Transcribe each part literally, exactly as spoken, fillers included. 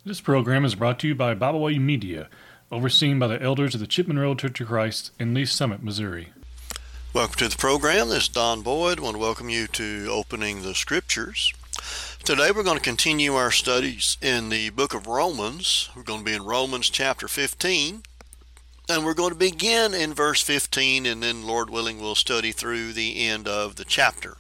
This program is brought to you by Bible Way Media, overseen by the elders of the Chipman Road Church of Christ in Lee Summit, Missouri. Welcome to the program. This is Don Boyd. I want to welcome you to Opening the Scriptures. Today we're going to continue our studies in the book of Romans. We're going to be in Romans chapter fifteen, and we're going to begin in verse fifteen, and then, Lord willing, we'll study through the end of the chapter.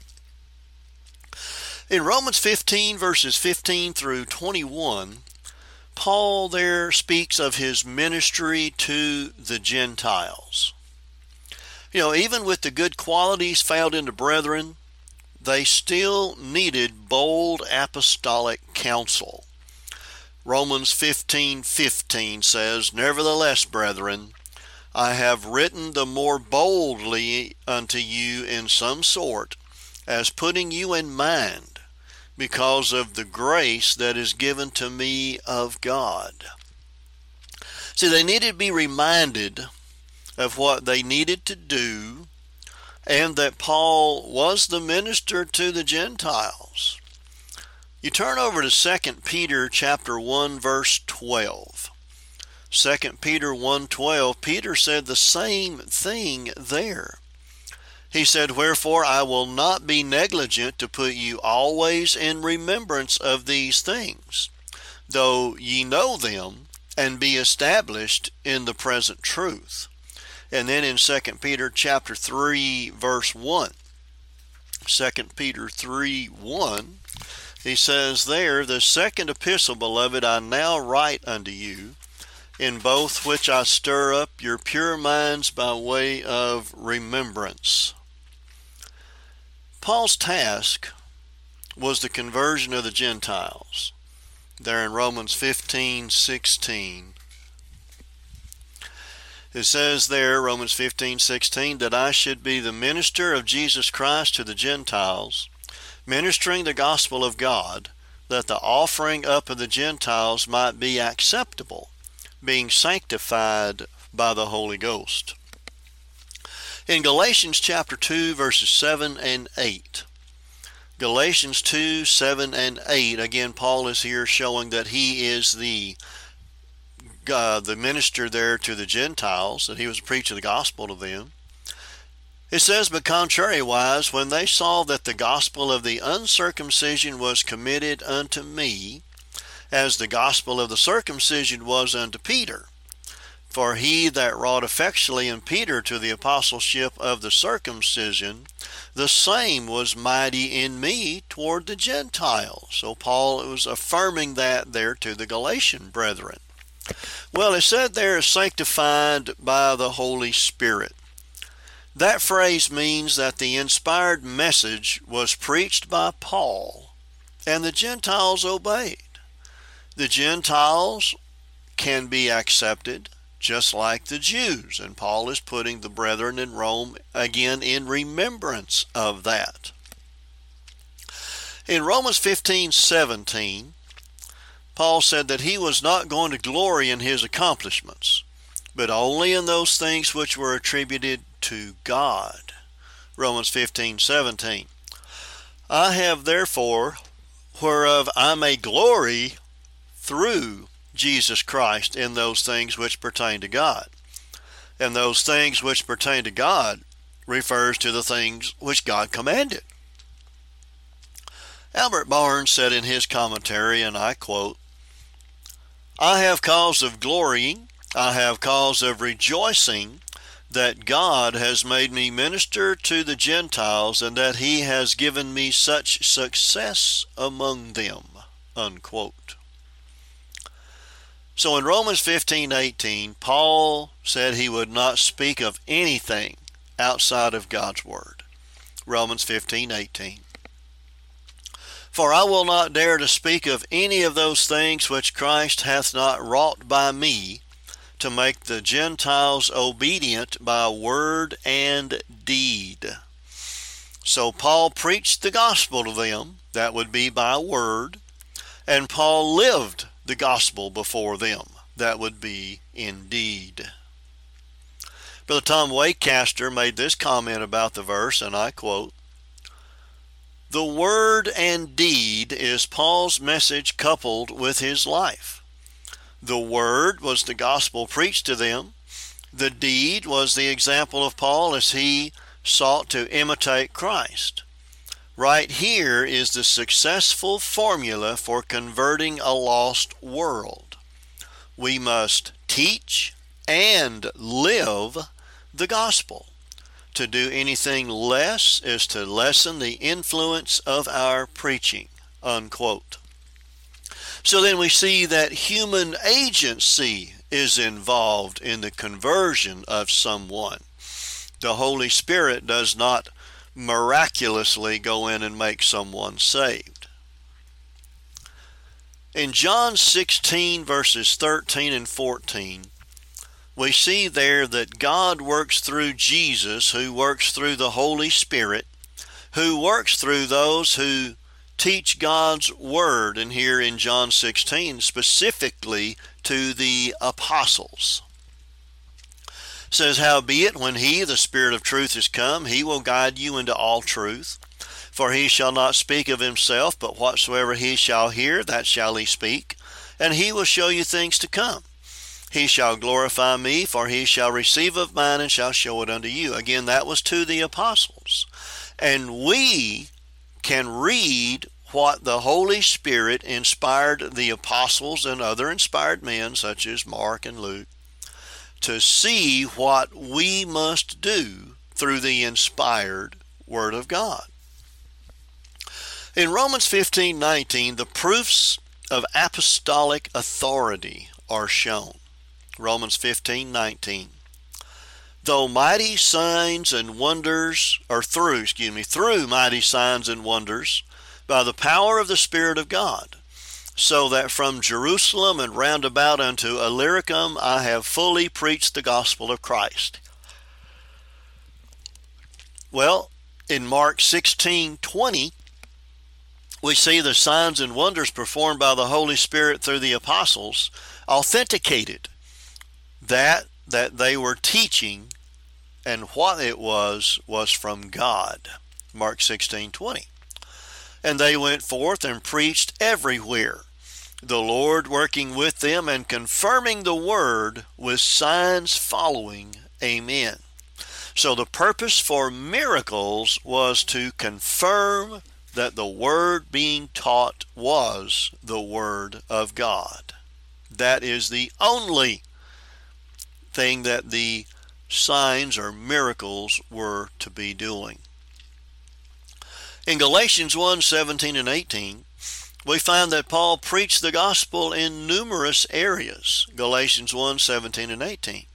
In Romans fifteen, verses fifteen through twenty-one, Paul there speaks of his ministry to the Gentiles. You know, even with the good qualities found in the brethren, they still needed bold apostolic counsel. Romans fifteen fifteen says, "Nevertheless, brethren, I have written the more boldly unto you in some sort, as putting you in mind, because of the grace that is given to me of God." See, they needed to be reminded of what they needed to do, and that Paul was the minister to the Gentiles. You turn over to Second Peter chapter one, verse twelve. Second Peter one twelve, Peter said the same thing there. He said, "Wherefore I will not be negligent to put you always in remembrance of these things, though ye know them, and be established in the present truth." And then in Second Peter chapter three, verse one, Second Peter three one, he says there, "The second epistle, beloved, I now write unto you, in both which I stir up your pure minds by way of remembrance." Paul's task was the conversion of the Gentiles. There in Romans fifteen sixteen, it says there, Romans fifteen sixteen, "that I should be the minister of Jesus Christ to the Gentiles, ministering the gospel of God, that the offering up of the Gentiles might be acceptable, being sanctified by the Holy Ghost." In Galatians chapter two, verses seven and eight, Galatians two, seven and eight, again, Paul is here showing that he is the uh, the minister there to the Gentiles, that he was preaching the gospel to them. It says, "But contrariwise, when they saw that the gospel of the uncircumcision was committed unto me, as the gospel of the circumcision was unto Peter, for he that wrought effectually in Peter to the apostleship of the circumcision, the same was mighty in me toward the Gentiles." So Paul was affirming that there to the Galatian brethren. Well, it said there, "sanctified by the Holy Spirit." That phrase means that the inspired message was preached by Paul, and the Gentiles obeyed. The Gentiles can be accepted just like the Jews, and Paul is putting the brethren in Rome again in remembrance of that. In Romans fifteen seventeen, Paul said that he was not going to glory in his accomplishments, but only in those things which were attributed to God. Romans fifteen seventeen, "I have therefore whereof I may glory through Jesus Christ in those things which pertain to God." And those things which pertain to God refers to the things which God commanded. Albert Barnes said in his commentary, and I quote, "I have cause of glorying, I have cause of rejoicing, that God has made me minister to the Gentiles, and that he has given me such success among them," unquote. So in Romans fifteen eighteen, Paul said he would not speak of anything outside of God's word. Romans fifteen eighteen, "For I will not dare to speak of any of those things which Christ hath not wrought by me, to make the Gentiles obedient by word and deed." So Paul preached the gospel to them, that would be by word, and Paul lived the gospel before them, that would be in deed. Brother Tom Wakecaster made this comment about the verse, and I quote, "The word and deed is Paul's message coupled with his life. The word was the gospel preached to them. The deed was the example of Paul as he sought to imitate Christ. Right here is the successful formula for converting a lost world. We must teach and live the gospel. To do anything less is to lessen the influence of our preaching, unquote. So then we see that human agency is involved in the conversion of someone. The Holy Spirit does not miraculously go in and make someone saved. In John sixteen, verses thirteen and fourteen, we see there that God works through Jesus, who works through the Holy Spirit, who works through those who teach God's Word, and here in John sixteen, specifically to the apostles. It says, "Howbeit, when he, the Spirit of truth, is come, he will guide you into all truth. For he shall not speak of himself, but whatsoever he shall hear, that shall he speak. And he will show you things to come. He shall glorify me, for he shall receive of mine, and shall show it unto you." Again, that was to the apostles. And we can read what the Holy Spirit inspired the apostles and other inspired men, such as Mark and Luke, to see what we must do through the inspired Word of God. In Romans fifteen nineteen, the proofs of apostolic authority are shown. Romans fifteen nineteen. Though mighty signs and wonders, or through, excuse me, through mighty signs and wonders, by the power of the Spirit of God, so that from Jerusalem and round about unto Illyricum I have fully preached the gospel of Christ. Well, in Mark sixteen twenty, we see the signs and wonders performed by the Holy Spirit through the apostles authenticated that that they were teaching, and what it was was from God. Mark sixteen twenty. And they went forth and preached everywhere, the Lord working with them and confirming the word with signs following. Amen. So the purpose for miracles was to confirm that the word being taught was the Word of God. That is the only thing that the signs or miracles were to be doing. In Galatians one seventeen and eighteen, we find that Paul preached the gospel in numerous areas. Galatians one seventeen and eighteen.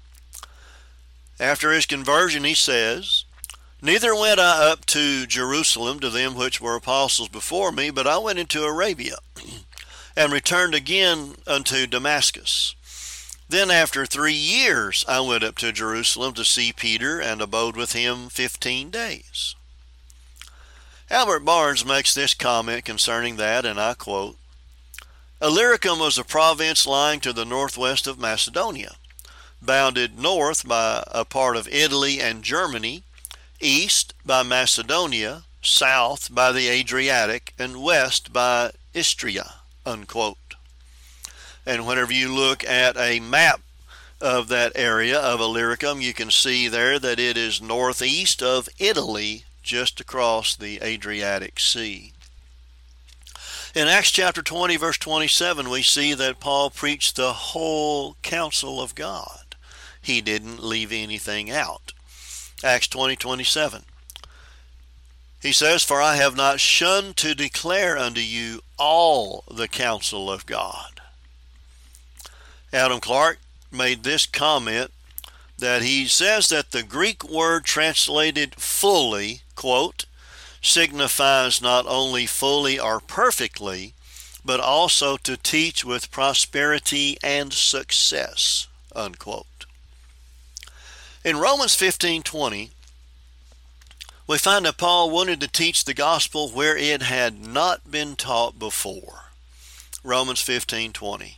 After his conversion, he says, "Neither went I up to Jerusalem to them which were apostles before me, but I went into Arabia, and returned again unto Damascus. Then after three years I went up to Jerusalem to see Peter, and abode with him fifteen days." Albert Barnes makes this comment concerning that, and I quote, "Illyricum was a province lying to the northwest of Macedonia, bounded north by a part of Italy and Germany, east by Macedonia, south by the Adriatic, and west by Istria," unquote. And whenever you look at a map of that area of Illyricum, you can see there that it is northeast of Italy, just across the Adriatic Sea. In Acts chapter twenty, verse twenty-seven, we see that Paul preached the whole counsel of God. He didn't leave anything out. Acts twenty twenty-seven. He says, "For I have not shunned to declare unto you all the counsel of God." Adam Clarke made this comment, that he says that the Greek word translated fully, quote, signifies not only fully or perfectly, but also to teach with prosperity and success, unquote. In Romans fifteen twenty, we find that Paul wanted to teach the gospel where it had not been taught before. Romans fifteen twenty.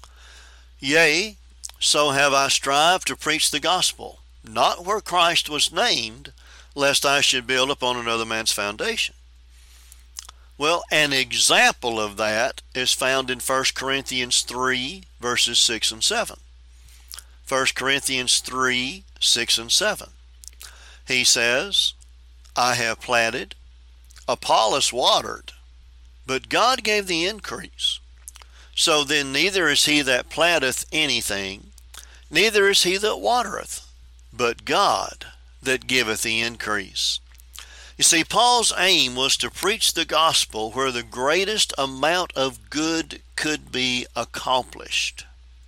"Yea, so have I strived to preach the gospel, not where Christ was named, lest I should build upon another man's foundation. Well, an example of that is found in First Corinthians three, verses six and seven. First Corinthians three, six and seven. He says, I have planted, Apollos watered, but God gave the increase. So then neither is he that planteth anything, neither is he that watereth, but God that giveth the increase. You see, Paul's aim was to preach the gospel where the greatest amount of good could be accomplished.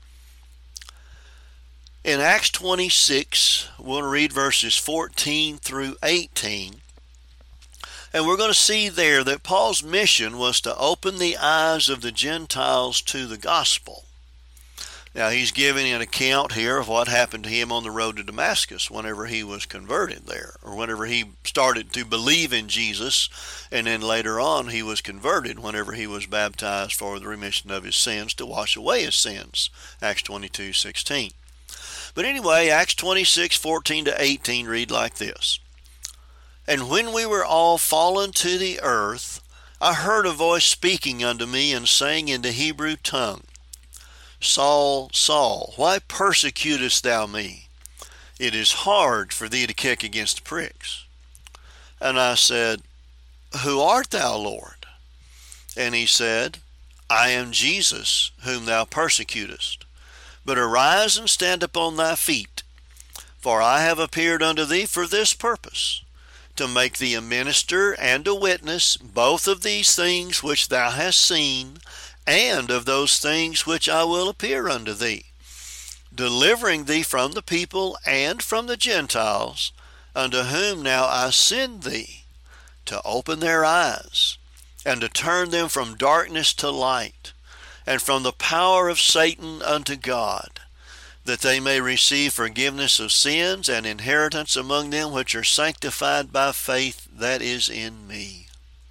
In Acts twenty-six, we'll read verses fourteen through eighteen. And we're going to see there that Paul's mission was to open the eyes of the Gentiles to the gospel. Now, he's giving an account here of what happened to him on the road to Damascus whenever he was converted there, or whenever he started to believe in Jesus, and then later on he was converted whenever he was baptized for the remission of his sins to wash away his sins, Acts twenty-two sixteen. But anyway, Acts twenty-six fourteen to eighteen read like this. And when we were all fallen to the earth, I heard a voice speaking unto me and saying in the Hebrew tongue, Saul, Saul, why persecutest thou me? It is hard for thee to kick against the pricks. And I said, Who art thou, Lord? And he said, I am Jesus, whom thou persecutest. But arise and stand upon thy feet, for I have appeared unto thee for this purpose, to make thee a minister and a witness both of these things which thou hast seen, and of those things which I will appear unto thee, delivering thee from the people and from the Gentiles, unto whom now I send thee, to open their eyes, and to turn them from darkness to light, and from the power of Satan unto God, that they may receive forgiveness of sins and inheritance among them which are sanctified by faith that is in me.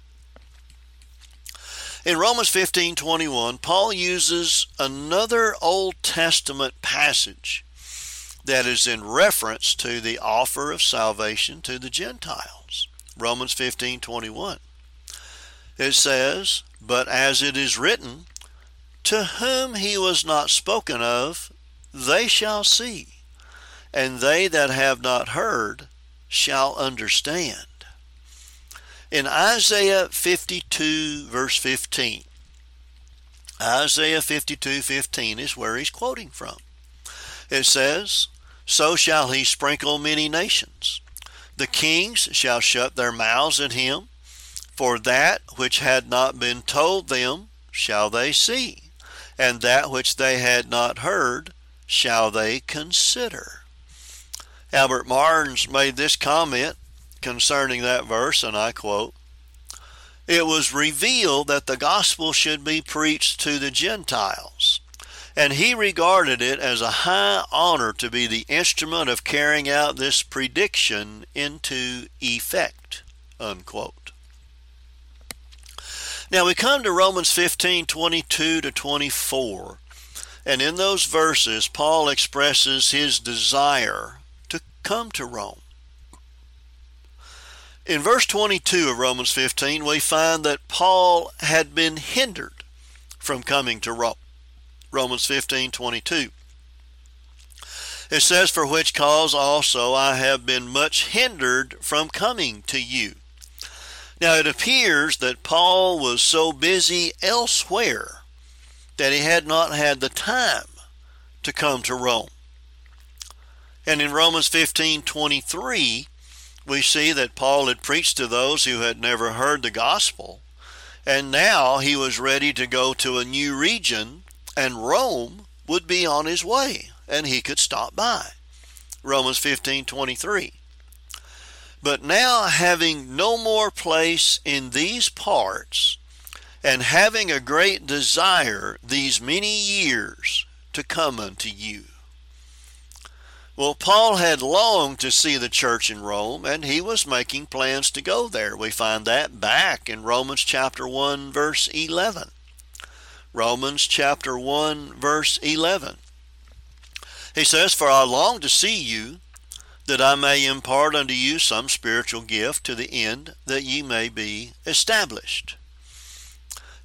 In Romans fifteen twenty-one, Paul uses another Old Testament passage that is in reference to the offer of salvation to the Gentiles. Romans fifteen twenty-one. It says, But as it is written, to whom he was not spoken of, they shall see, and they that have not heard shall understand. In Isaiah fifty-two, verse fifteen, Isaiah fifty-two fifteen is where he's quoting from. It says, So shall he sprinkle many nations. The kings shall shut their mouths at him, for that which had not been told them shall they see, and that which they had not heard shall they consider. Albert Barnes made this comment concerning that verse, and I quote, It was revealed that the gospel should be preached to the Gentiles, and he regarded it as a high honor to be the instrument of carrying out this prediction into effect, unquote. Now we come to Romans fifteen twenty-two to twenty-four, and in those verses Paul expresses his desire to come to Rome. In verse twenty-two of Romans fifteen, we find that Paul had been hindered from coming to Rome. Romans fifteen twenty-two. It says, For which cause also I have been much hindered from coming to you. Now it appears that Paul was so busy elsewhere that he had not had the time to come to Rome. And in Romans fifteen twenty-three, we see that Paul had preached to those who had never heard the gospel, and now he was ready to go to a new region, and Rome would be on his way, and he could stop by. Romans fifteen twenty-three. But now, having no more place in these parts, and having a great desire these many years to come unto you. Well, Paul had longed to see the church in Rome, and he was making plans to go there. We find that back in Romans chapter one, verse eleven. Romans chapter one, verse eleven. He says, For I long to see you, that I may impart unto you some spiritual gift, to the end that ye may be established.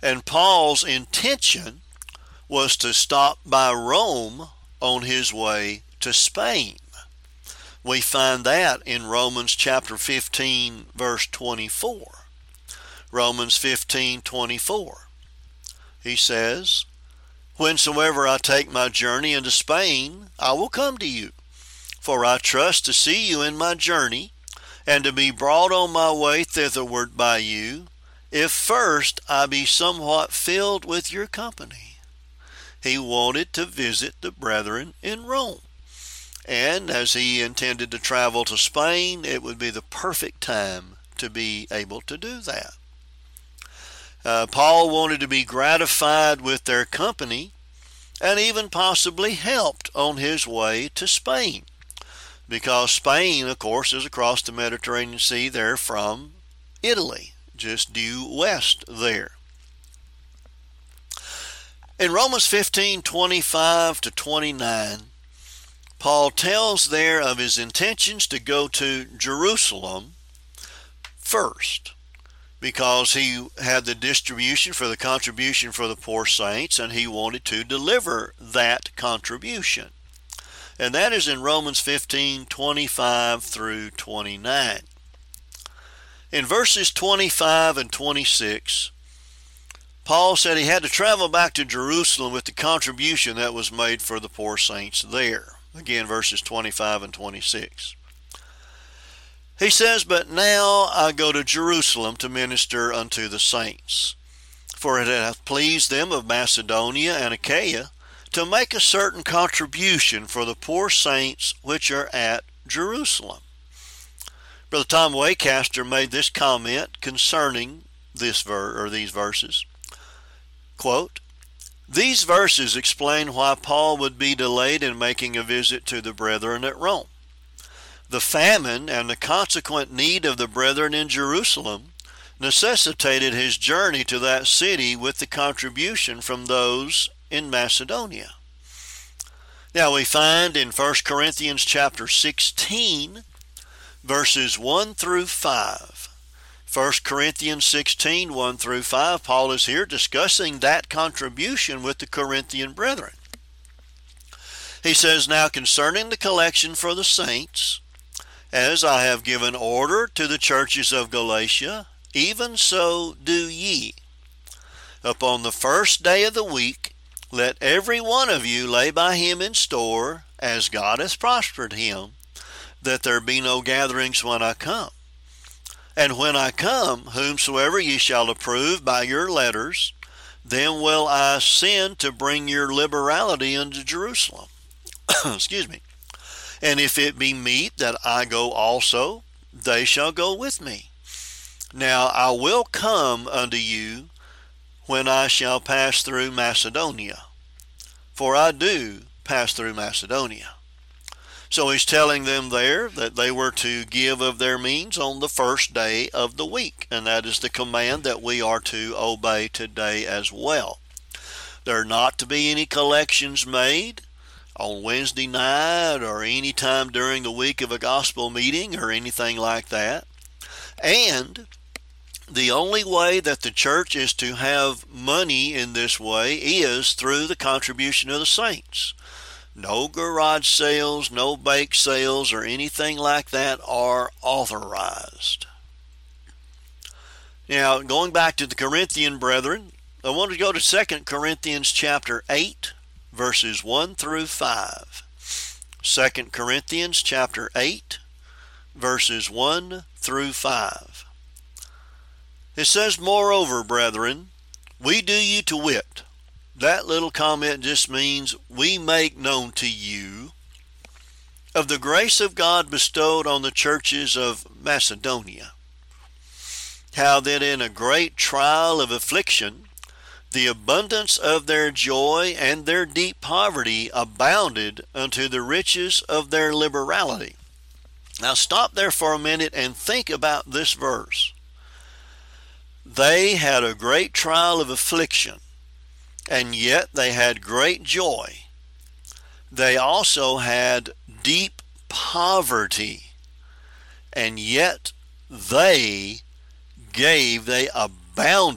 And Paul's intention was to stop by Rome on his way to Spain. We find that in Romans chapter fifteen, verse twenty-four. Romans fifteen, twenty-four. He says, "Whensoever I take my journey into Spain, I will come to you. For I trust to see you in my journey, and to be brought on my way thitherward by you, if first I be somewhat filled with your company." He wanted to visit the brethren in Rome. And as he intended to travel to Spain, it would be the perfect time to be able to do that. Uh, Paul wanted to be gratified with their company and even possibly helped on his way to Spain. Because Spain, of course, is across the Mediterranean Sea there from Italy, just due west there. In Romans fifteen, twenty-five to twenty-nine, Paul tells there of his intentions to go to Jerusalem first, because he had the distribution for the contribution for the poor saints, and he wanted to deliver that contribution. And that is in Romans fifteen, twenty-five through twenty-nine. In verses twenty-five and twenty-six, Paul said he had to travel back to Jerusalem with the contribution that was made for the poor saints there. Again, verses twenty-five and twenty-six. He says, "But now I go to Jerusalem to minister unto the saints. For it hath pleased them of Macedonia and Achaia to make a certain contribution for the poor saints which are at Jerusalem." Brother Tom Waycaster made this comment concerning this ver- or these verses. Quote, "These verses explain why Paul would be delayed in making a visit to the brethren at Rome. The famine and the consequent need of the brethren in Jerusalem necessitated his journey to that city with the contribution from those in Macedonia." Now we find in First Corinthians chapter sixteen, verses one through five. First Corinthians sixteen, one through five, Paul is here discussing that contribution with the Corinthian brethren. He says, "Now concerning the collection for the saints, as I have given order to the churches of Galatia, even so do ye. Upon the first day of the week, let every one of you lay by him in store, as God hath prospered him, that there be no gatherings when I come. And when I come, whomsoever ye shall approve by your letters, then will I send to bring your liberality unto Jerusalem." Excuse me. "And if it be meet that I go also, they shall go with me. Now I will come unto you when I shall pass through Macedonia. For I do pass through Macedonia." So he's telling them there that they were to give of their means on the first day of the week. And that is the command that we are to obey today as well. There are not to be any collections made on Wednesday night or any time during the week of a gospel meeting or anything like that. And the only way that the church is to have money in this way is through the contribution of the saints. No garage sales, no bake sales, or anything like that are authorized. Now, going back to the Corinthian brethren, I want to go to Second Corinthians chapter eight, verses one through five. Second Corinthians chapter eight, verses one through five. It says, "Moreover, brethren, we do you to wit." That little comment just means we make known to you of the grace of God bestowed on the churches of Macedonia, how that in a great trial of affliction, the abundance of their joy and their deep poverty abounded unto the riches of their liberality. Now stop there for a minute and think about this verse. They had a great trial of affliction, and yet they had great joy. They also had deep poverty, and yet they gave, they abounded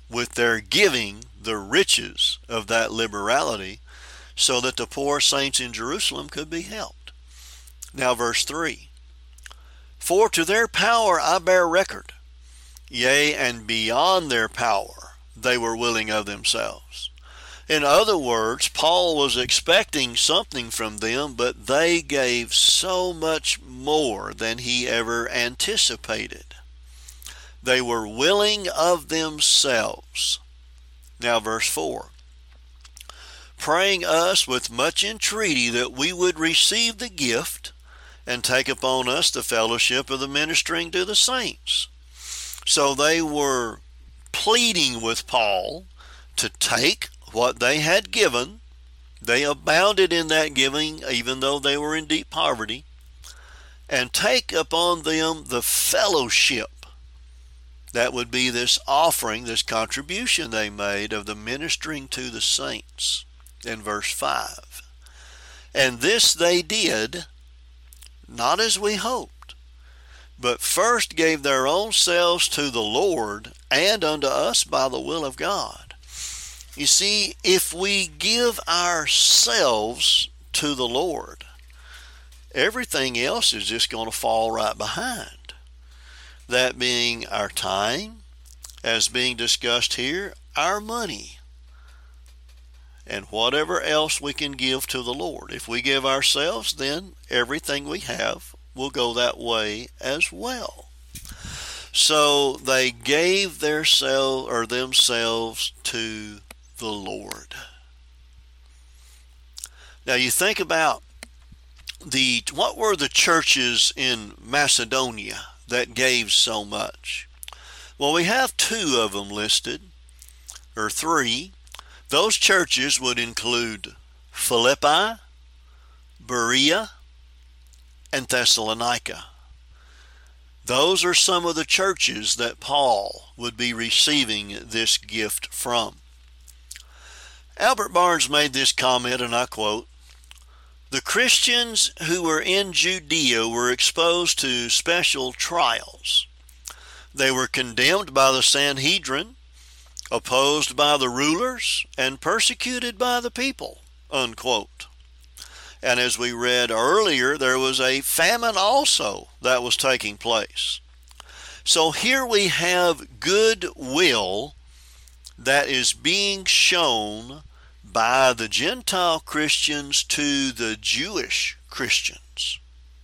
with their giving the riches of that liberality so that the poor saints in Jerusalem could be helped. Now verse three. For to their power I bear record, yea, and beyond their power they were willing of themselves. In other words, Paul was expecting something from them, but they gave so much more than he ever anticipated. They were willing of themselves. Now verse four. Praying us with much entreaty that we would receive the gift and take upon us the fellowship of the ministering to the saints. So they were pleading with Paul to take what they had given. They abounded in that giving, even though they were in deep poverty, and take upon them the fellowship. That would be this offering, this contribution they made of the ministering to the saints in verse five. And this they did, not as we hoped, but first gave their own selves to the Lord and unto us by the will of God. You see, if we give ourselves to the Lord, everything else is just going to fall right behind. That being our time, as being discussed here, our money, and whatever else we can give to the Lord. If we give ourselves, then everything we have will go that way as well. So they gave their self, or themselves to the Lord. Now you think about the what were the churches in Macedonia that gave so much? Well, we have two of them listed, or three. Those churches would include Philippi, Berea, and Thessalonica. Those are some of the churches that Paul would be receiving this gift from. Albert Barnes made this comment, and I quote, "The Christians who were in Judea were exposed to special trials. They were condemned by the Sanhedrin, opposed by the rulers, and persecuted by the people," unquote. And as we read earlier, there was a famine also that was taking place. So here we have goodwill that is being shown by the Gentile Christians to the Jewish Christians.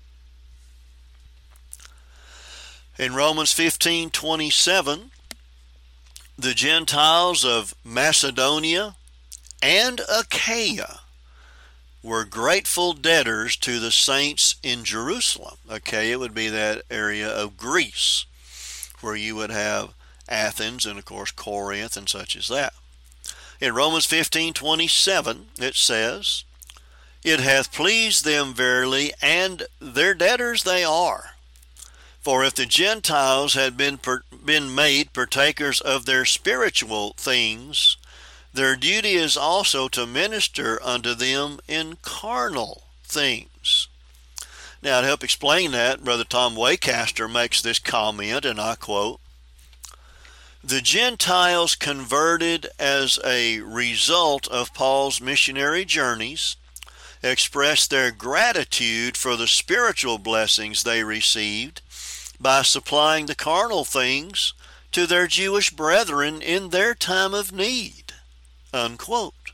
In Romans fifteen twenty-seven, the Gentiles of Macedonia and Achaia were grateful debtors to the saints in Jerusalem. Achaia would be that area of Greece, where you would have Athens and, of course, Corinth and such as that. In Romans fifteen twenty-seven, it says, "It hath pleased them verily, and their debtors they are. For if the Gentiles had been per, been made partakers of their spiritual things, their duty is also to minister unto them in carnal things." Now, to help explain that, Brother Tom Waycaster makes this comment, and I quote, "The Gentiles converted as a result of Paul's missionary journeys expressed their gratitude for the spiritual blessings they received by supplying the carnal things to their Jewish brethren in their time of need," unquote.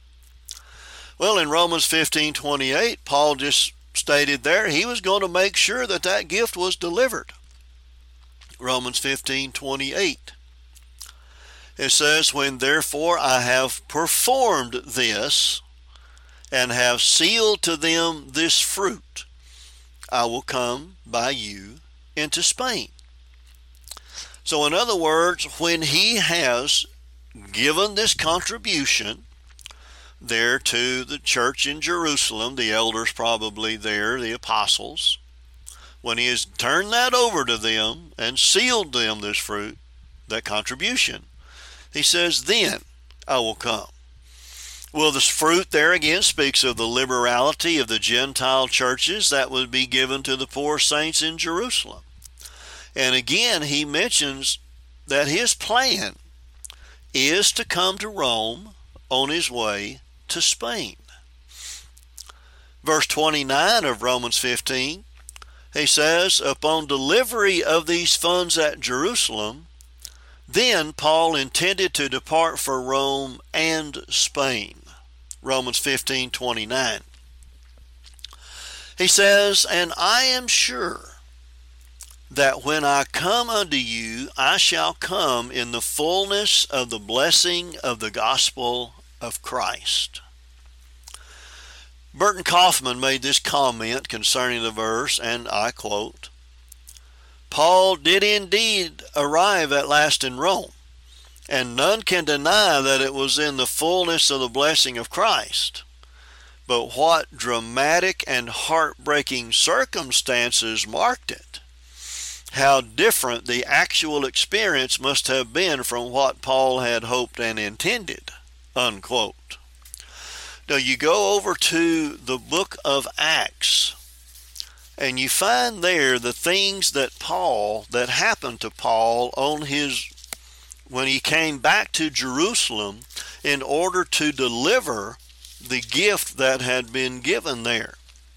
Well, in Romans fifteen twenty-eight, Paul just stated there he was going to make sure that that gift was delivered. Romans fifteen twenty-eight. It says, "When therefore I have performed this, and have sealed to them this fruit, I will come by you into Spain." So in other words, when he has given this contribution there to the church in Jerusalem, the elders probably there, the apostles, when he has turned that over to them and sealed them this fruit, that contribution, he says, "Then I will come." Well, this fruit there again speaks of the liberality of the Gentile churches that would be given to the poor saints in Jerusalem. And again, he mentions that his plan is to come to Rome on his way to Spain. Verse twenty-nine of Romans fifteen, he says, upon delivery of these funds at Jerusalem, then Paul intended to depart for Rome and Spain. Romans fifteen twenty-nine. He says, and I am sure that when I come unto you, I shall come in the fullness of the blessing of the gospel of Christ. Burton Kaufman made this comment concerning the verse, and I quote, Paul did indeed arrive at last in Rome, and none can deny that it was in the fullness of the blessing of Christ. But what dramatic and heartbreaking circumstances marked it? How different the actual experience must have been from what Paul had hoped and intended, unquote. Now you go over to the book of Acts, and you find there the things that Paul, that happened to Paul on his, when he came back to Jerusalem in order to deliver the gift that had been given there.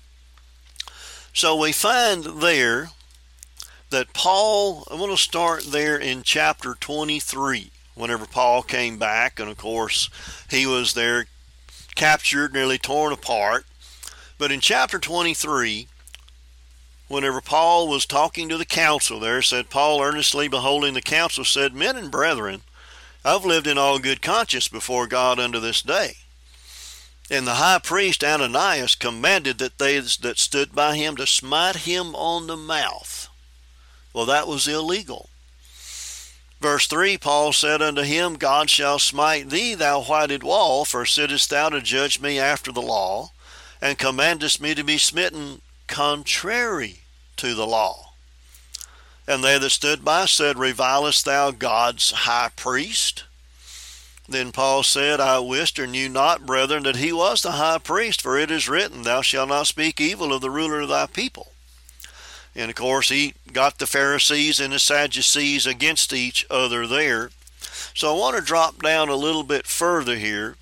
So we find there that Paul, I want to start there in chapter twenty-three, whenever Paul came back, and of course he was there captured, nearly torn apart. But in chapter twenty-three, whenever Paul was talking to the council there, said, Paul earnestly beholding the council said, men and brethren, I've lived in all good conscience before God unto this day. And the high priest Ananias commanded that they that stood by him to smite him on the mouth. Well, that was illegal. Verse three, Paul said unto him, God shall smite thee, thou whited wall, for sittest thou to judge me after the law, and commandest me to be smitten contrary to the law. And they that stood by said, revilest thou God's high priest? Then Paul said, I wist or knew not, brethren, that he was the high priest, for it is written, thou shalt not speak evil of the ruler of thy people. And of course he got the Pharisees and the Sadducees against each other there. So I want to drop down a little bit further here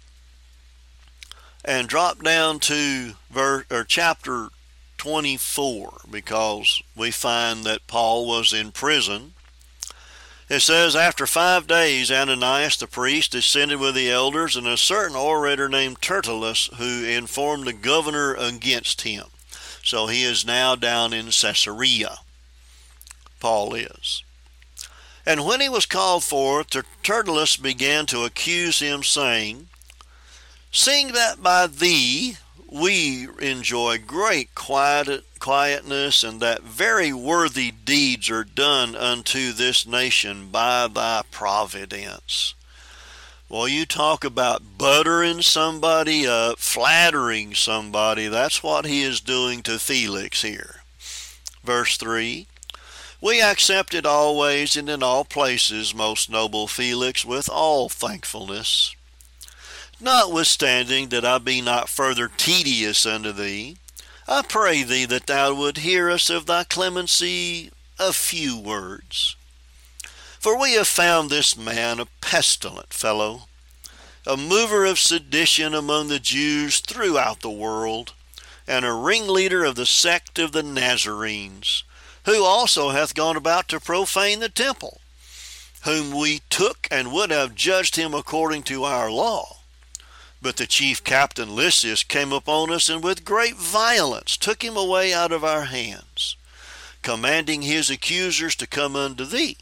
and drop down to verse, or chapter twenty-four, because we find that Paul was in prison. It says, after five days Ananias the priest descended with the elders, and a certain orator named Tertullus, who informed the governor against him. So he is now down in Caesarea. Paul is. And when he was called forth, Tertullus began to accuse him, saying, seeing that by thee we enjoy great quiet, quietness, and that very worthy deeds are done unto this nation by thy providence. Well, you talk about buttering somebody up, flattering somebody. That's what he is doing to Felix here. Verse three, we accepted always and in all places, most noble Felix, with all thankfulness. Notwithstanding that I be not further tedious unto thee, I pray thee that thou would hear us of thy clemency a few words. For we have found this man a pestilent fellow, a mover of sedition among the Jews throughout the world, and a ringleader of the sect of the Nazarenes, who also hath gone about to profane the temple, whom we took and would have judged him according to our law. But the chief captain Lysias came upon us, and with great violence took him away out of our hands, commanding his accusers to come unto thee.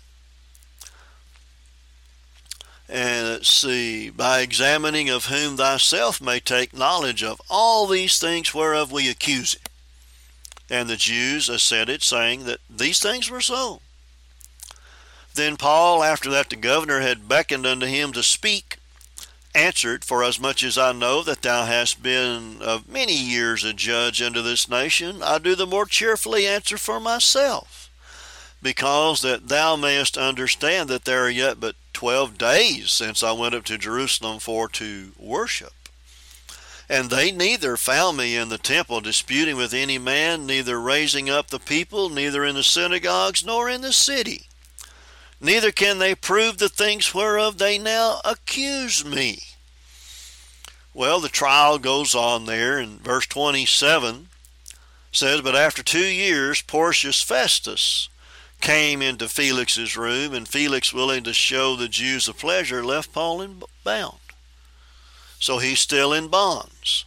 And let's see, by examining of whom thyself may take knowledge of all these things whereof we accuse him. And the Jews assented, saying that these things were so. Then Paul, after that the governor had beckoned unto him to speak, answered, forasmuch as I know that thou hast been of many years a judge unto this nation, I do the more cheerfully answer for myself, because that thou mayest understand that there are yet but twelve days since I went up to Jerusalem for to worship. And they neither found me in the temple disputing with any man, neither raising up the people, neither in the synagogues, nor in the city. neither can they prove the things whereof they now accuse me. Well, the trial goes on there, and verse twenty-seven says, But after two years Porcius Festus came into Felix's room, and Felix, willing to show the Jews a pleasure, left Paul in bound. So he's still in bonds.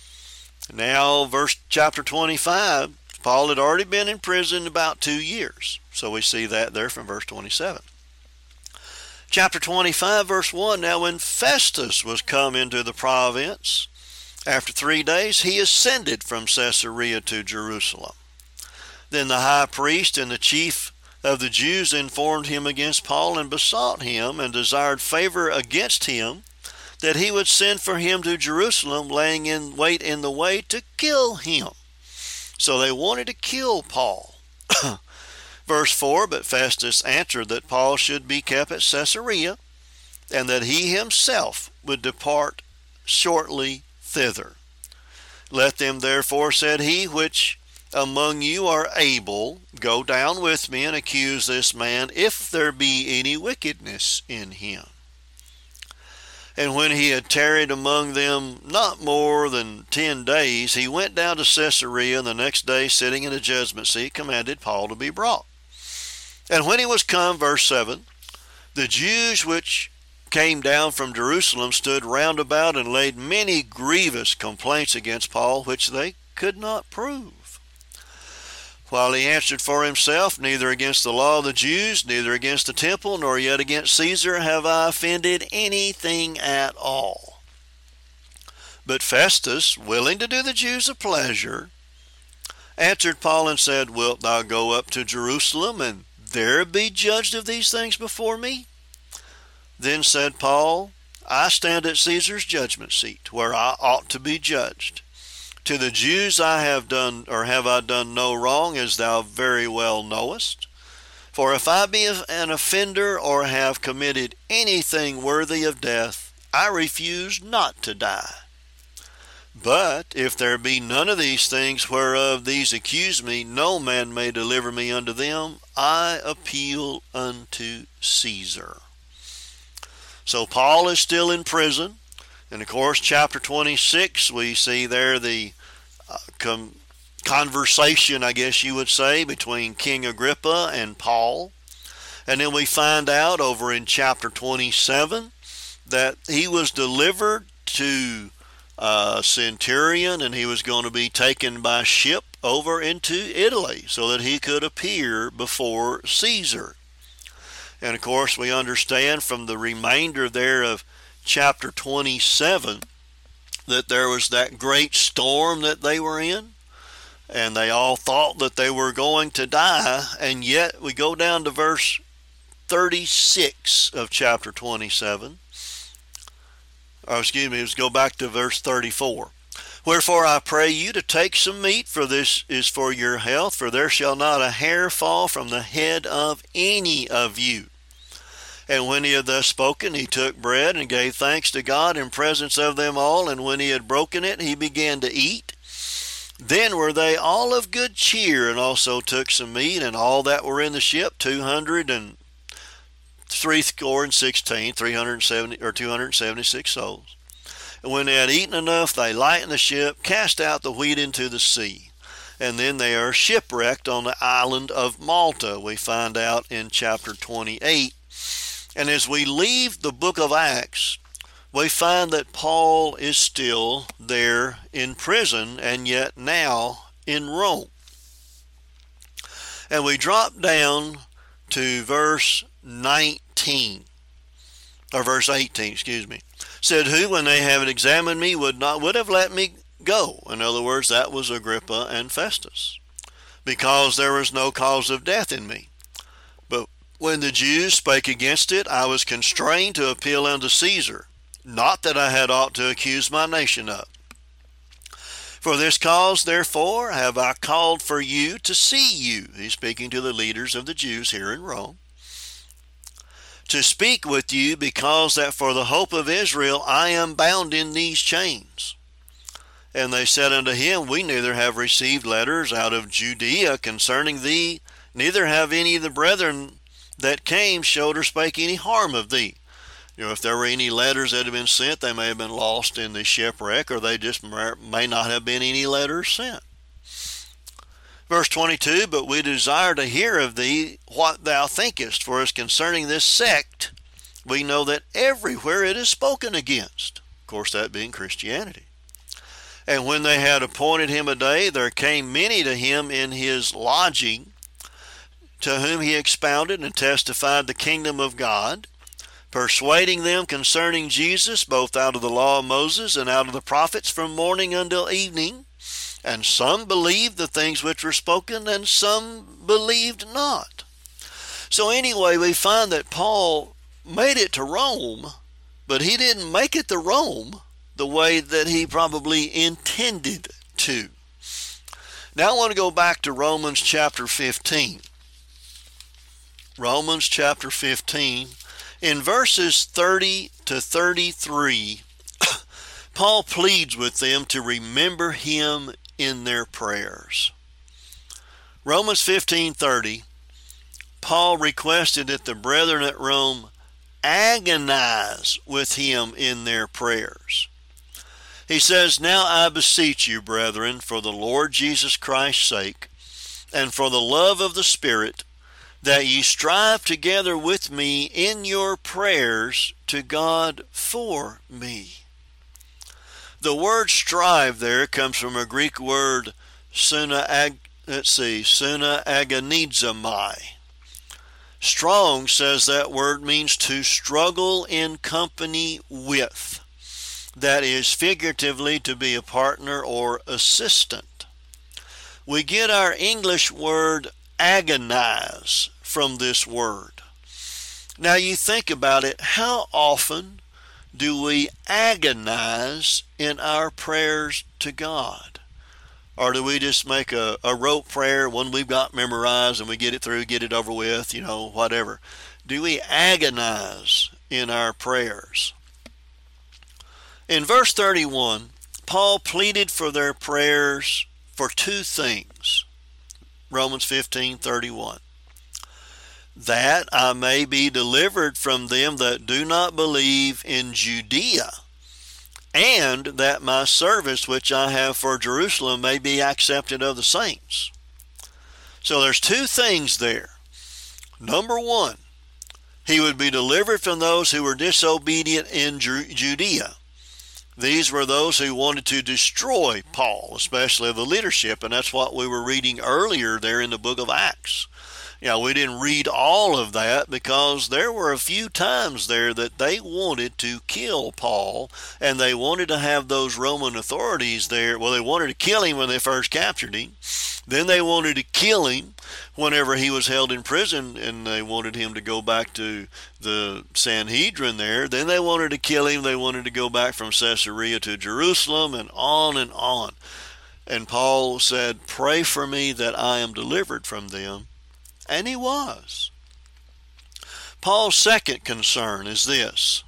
Now, verse chapter twenty-five, Paul had already been in prison about two years. So we see that there from verse twenty-seven. Chapter twenty-five, verse one, Now when Festus was come into the province, after three days he ascended from Caesarea to Jerusalem. Then the high priest and the chief of the Jews informed him against Paul, and besought him, and desired favor against him, that he would send for him to Jerusalem, laying in wait in the way to kill him. So they wanted to kill Paul. Verse four, But Festus answered that Paul should be kept at Caesarea, and that he himself would depart shortly thither. Let them therefore, said he, which among you are able, go down with me and accuse this man, if there be any wickedness in him. And when he had tarried among them not more than ten days, he went down to Caesarea, and the next day, sitting in a judgment seat, commanded Paul to be brought. And when he was come, verse seven, the Jews which came down from Jerusalem stood round about, and laid many grievous complaints against Paul, which they could not prove. While he answered for himself, Neither against the law of the Jews, neither against the temple, nor yet against Caesar have I offended anything at all. But Festus, willing to do the Jews a pleasure, answered Paul and said, Wilt thou go up to Jerusalem, and there be judged of these things before me? Then said Paul, I stand at Caesar's judgment seat, where I ought to be judged. To the Jews I have done, or have I done no wrong, as thou very well knowest. For if I be an offender, or have committed anything worthy of death, I refuse not to die. But if there be none of these things whereof these accuse me, no man may deliver me unto them. I appeal unto Caesar. So Paul is still in prison. And of course, chapter twenty-six, we see there the uh, com- conversation, I guess you would say, between King Agrippa and Paul. And then we find out over in chapter twenty-seven that he was delivered to a centurion, and he was going to be taken by ship over into Italy so that he could appear before Caesar. And of course, we understand from the remainder there of chapter twenty-seven that there was that great storm that they were in, and they all thought that they were going to die. And yet we go down to verse thirty-six of chapter twenty-seven, or excuse me, let's go back to verse thirty-four. Wherefore I pray you to take some meat, for this is for your health, for there shall not a hair fall from the head of any of you. And when he had thus spoken, he took bread and gave thanks to God in presence of them all. And when he had broken it, he began to eat. Then were they all of good cheer, and also took some meat, and all that were in the ship, two hundred and threescore and sixteen, three hundred and seventy or two hundred and seventy-six souls. And when they had eaten enough, they lightened the ship, cast out the wheat into the sea. And then they are shipwrecked on the island of Malta, we find out in chapter twenty-eight. And as we leave the book of Acts, we find that Paul is still there in prison, and yet now in Rome. And we drop down to verse nineteen, or verse eighteen, excuse me. Said, who, when they have examined me, would not would have let me go. In other words, that was Agrippa and Festus, because there was no cause of death in me. But when the Jews spake against it, I was constrained to appeal unto Caesar, not that I had aught to accuse my nation of. For this cause, therefore, have I called for you to see you. He's speaking to the leaders of the Jews here in Rome. To speak with you, because that for the hope of Israel I am bound in these chains. And they said unto him, we neither have received letters out of Judea concerning thee, neither have any of the brethren that came showed or spake any harm of thee. You know, if there were any letters that had been sent, they may have been lost in the shipwreck, or they just may not have been any letters sent. Verse twenty-two, but we desire to hear of thee what thou thinkest, for as concerning this sect, we know that everywhere it is spoken against. Of course, that being Christianity. And when they had appointed him a day, there came many to him in his lodging, to whom he expounded and testified the kingdom of God, persuading them concerning Jesus, both out of the law of Moses and out of the prophets, from morning until evening. And some believed the things which were spoken, and some believed not. So anyway, we find that Paul made it to Rome, but he didn't make it to Rome the way that he probably intended to. Now I want to go back to Romans chapter fifteen. Romans chapter fifteen. In verses thirty to thirty-three, Paul pleads with them to remember him in their prayers. Romans fifteen thirty, Paul requested that the brethren at Rome agonize with him in their prayers. He says, now I beseech you, brethren, for the Lord Jesus Christ's sake, and for the love of the Spirit, that ye strive together with me in your prayers to God for me. The word strive there comes from a Greek word, suna ag, let's see, suna agonizomai. Strong says that word means to struggle in company with. That is figuratively to be a partner or assistant. We get our English word agonize from this word. Now you think about it, how often do we agonize in our prayers to God? Or do we just make a, a rote prayer, one we've got memorized and we get it through, get it over with, you know, whatever? Do we agonize in our prayers? In verse thirty-one, Paul pleaded for their prayers for two things. Romans fifteen thirty-one. That I may be delivered from them that do not believe in Judea, and that my service which I have for Jerusalem may be accepted of the saints. So there's two things there. Number one, he would be delivered from those who were disobedient in Judea. These were those who wanted to destroy Paul, especially the leadership, and that's what we were reading earlier there in the book of Acts. You know, we didn't read all of that because there were a few times there that they wanted to kill Paul, and they wanted to have those Roman authorities there. Well, they wanted to kill him when they first captured him. Then they wanted to kill him whenever he was held in prison, and they wanted him to go back to the Sanhedrin there. Then they wanted to kill him. They wanted to go back from Caesarea to Jerusalem, and on and on. And Paul said, pray for me that I am delivered from them. And he was. Paul's second concern is this,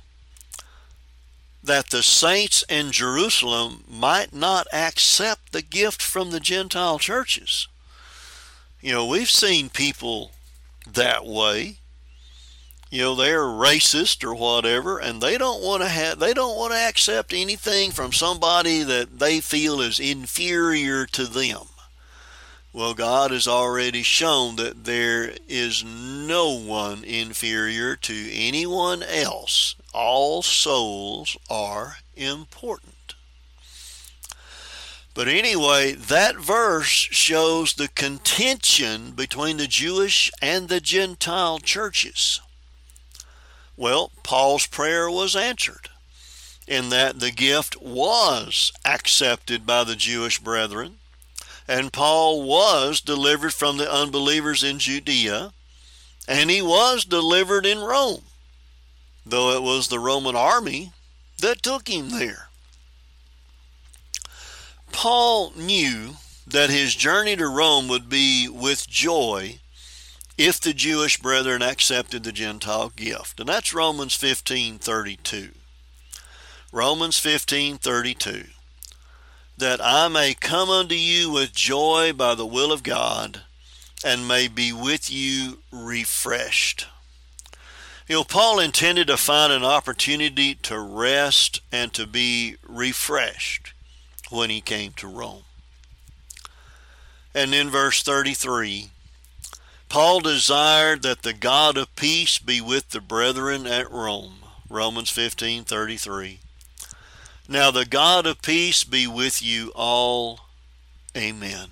that the saints in Jerusalem might not accept the gift from the Gentile churches. You know, we've seen people that way. You know, they're racist or whatever, and they don't want to have, they don't want to accept anything from somebody that they feel is inferior to them. Well, God has already shown that there is no one inferior to anyone else. All souls are important. But anyway, that verse shows the contention between the Jewish and the Gentile churches. Well, Paul's prayer was answered in that the gift was accepted by the Jewish brethren. And Paul was delivered from the unbelievers in Judea, and he was delivered in Rome, though it was the Roman army that took him there. Paul knew that his journey to Rome would be with joy if the Jewish brethren accepted the Gentile gift. And that's Romans fifteen thirty-two. Romans fifteen thirty-two. That I may come unto you with joy by the will of God, and may be with you refreshed. You know, Paul intended to find an opportunity to rest and to be refreshed when he came to Rome. And in verse thirty-three, Paul desired that the God of peace be with the brethren at Rome. Romans fifteen thirty-three. Now the God of peace be with you all. Amen.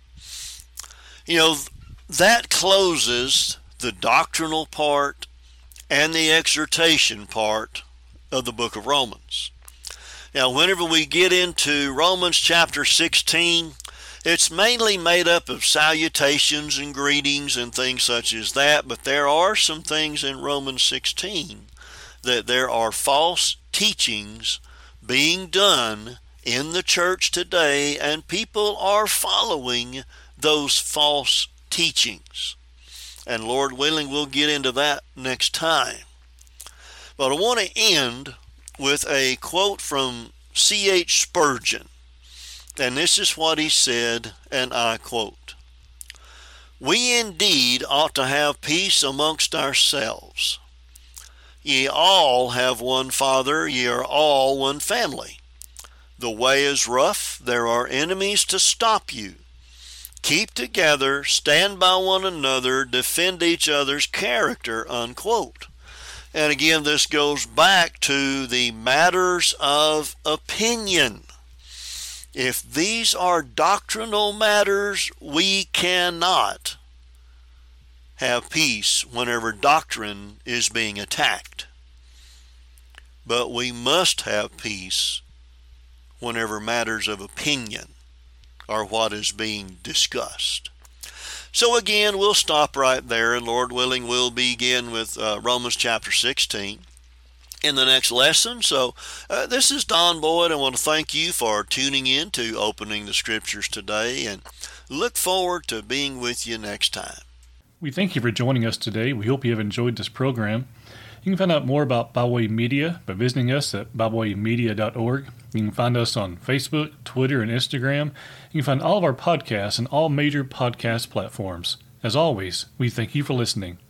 You know, that closes the doctrinal part and the exhortation part of the book of Romans. Now, whenever we get into Romans chapter sixteen, it's mainly made up of salutations and greetings and things such as that, but there are some things in Romans sixteen that there are false teachings being done in the church today, and people are following those false teachings. And Lord willing, we'll get into that next time. But I want to end with a quote from C H Spurgeon. And this is what he said, and I quote, "We indeed ought to have peace amongst ourselves. Ye all have one Father, ye are all one family. The way is rough, there are enemies to stop you. Keep together, stand by one another, defend each other's character," unquote. And again, this goes back to the matters of opinion. If these are doctrinal matters, we cannot have peace whenever doctrine is being attacked. But we must have peace whenever matters of opinion are what is being discussed. So again, we'll stop right there, and Lord willing, we'll begin with uh, Romans chapter sixteen in the next lesson. So uh, this is Don Boyd. I want to thank you for tuning in to Opening the Scriptures today, and look forward to being with you next time. We thank you for joining us today. We hope you have enjoyed this program. You can find out more about Bible Way Media by visiting us at bible way media dot org. You can find us on Facebook, Twitter, and Instagram. You can find all of our podcasts on all major podcast platforms. As always, we thank you for listening.